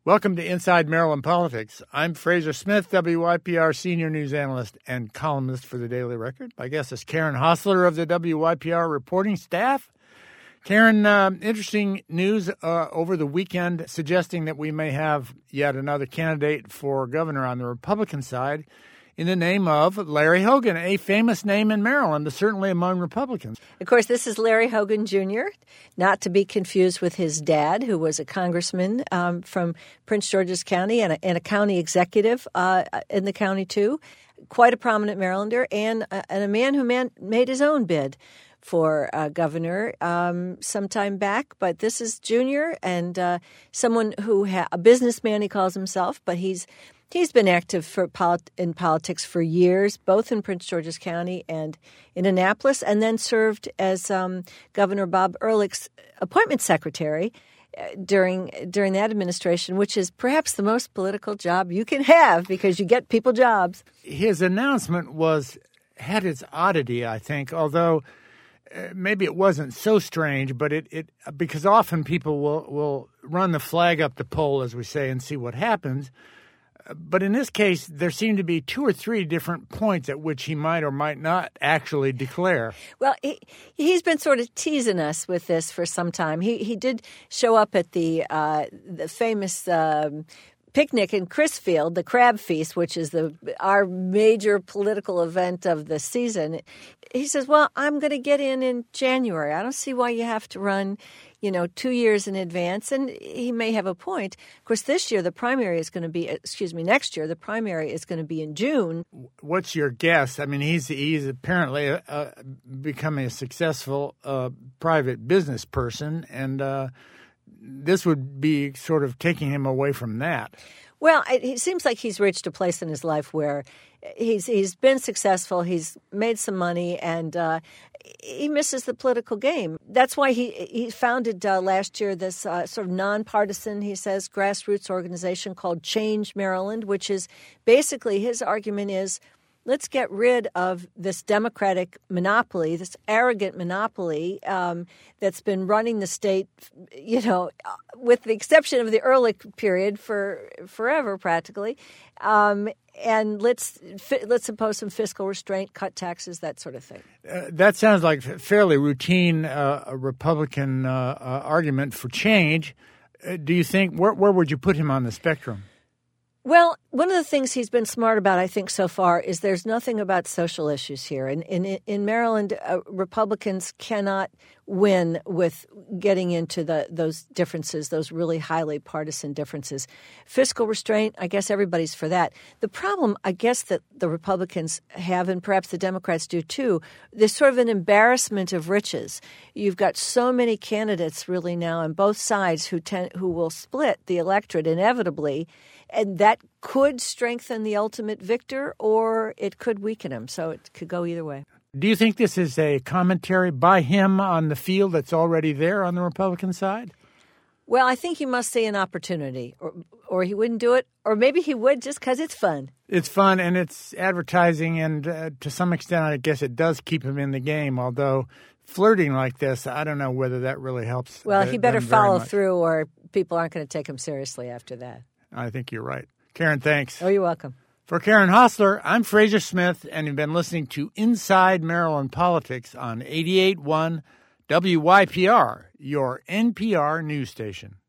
Welcome to Inside Maryland Politics. I'm Fraser Smith, WYPR senior news analyst and columnist for the Daily Record. My guest is Karen Hostler of the WYPR reporting staff. Karen, interesting news over the weekend suggesting that we may have yet another candidate for governor on the Republican side in the name of Larry Hogan, a famous name in Maryland, certainly among Republicans. Of course, this is Larry Hogan, Jr., not to be confused with his dad, who was a congressman from Prince George's County and a county executive in the county, too. Quite a prominent Marylander and a man who made his own bid for governor some time back. But this is Jr. and someone who a businessman, he calls himself, but He's been active in politics for years, both in Prince George's County and in Annapolis, and then served as Governor Bob Ehrlich's appointment secretary during that administration, which is perhaps the most political job you can have because you get people jobs. His announcement had its oddity, I think, although maybe it wasn't so strange, but it because often people will run the flag up the pole, as we say, and see what happens. But in this case, there seemed to be two or three different points at which he might or might not actually declare. Well, he's been sort of teasing us with this for some time. He did show up at the famous picnic in Crisfield, the Crab Feast, which is our major political event of the season. He says, well, I'm going to get in January. I don't see why you have to run 2 years in advance. And he may have a point. Of course, next year, the primary is going to be in June. What's your guess? I mean, he's apparently becoming a successful private business person, and this would be sort of taking him away from that. Well, it seems like he's reached a place in his life where he's been successful, he's made some money, and he misses the political game. That's why he founded last year this sort of nonpartisan, he says, grassroots organization called Change Maryland, which is basically his argument is, let's get rid of this Democratic monopoly, this arrogant monopoly that's been running the state, with the exception of the Ehrlich period for forever practically. And let's impose some fiscal restraint, cut taxes, that sort of thing. That sounds like a fairly routine Republican argument for change. Do you think where would you put him on the spectrum? Well, one of the things he's been smart about, I think, so far is there's nothing about social issues here. And in Maryland, Republicans cannot win with getting into those differences, those really highly partisan differences. Fiscal restraint, I guess everybody's for that. The problem, I guess, that the Republicans have, and perhaps the Democrats do too, there's sort of an embarrassment of riches. You've got so many candidates really now on both sides who will split the electorate inevitably. And that could strengthen the ultimate victor, or it could weaken him. So it could go either way. Do you think this is a commentary by him on the field that's already there on the Republican side? Well, I think he must see an opportunity, or he wouldn't do it, or maybe he would just because it's fun. It's fun, and it's advertising, and to some extent, I guess it does keep him in the game, although flirting like this, I don't know whether that really helps. Well, he better follow through, or people aren't going to take him seriously after that. I think you're right. Karen, thanks. Oh, you're welcome. For Karen Hostler, I'm Fraser Smith, and you've been listening to Inside Maryland Politics on 88.1 WYPR, your NPR news station.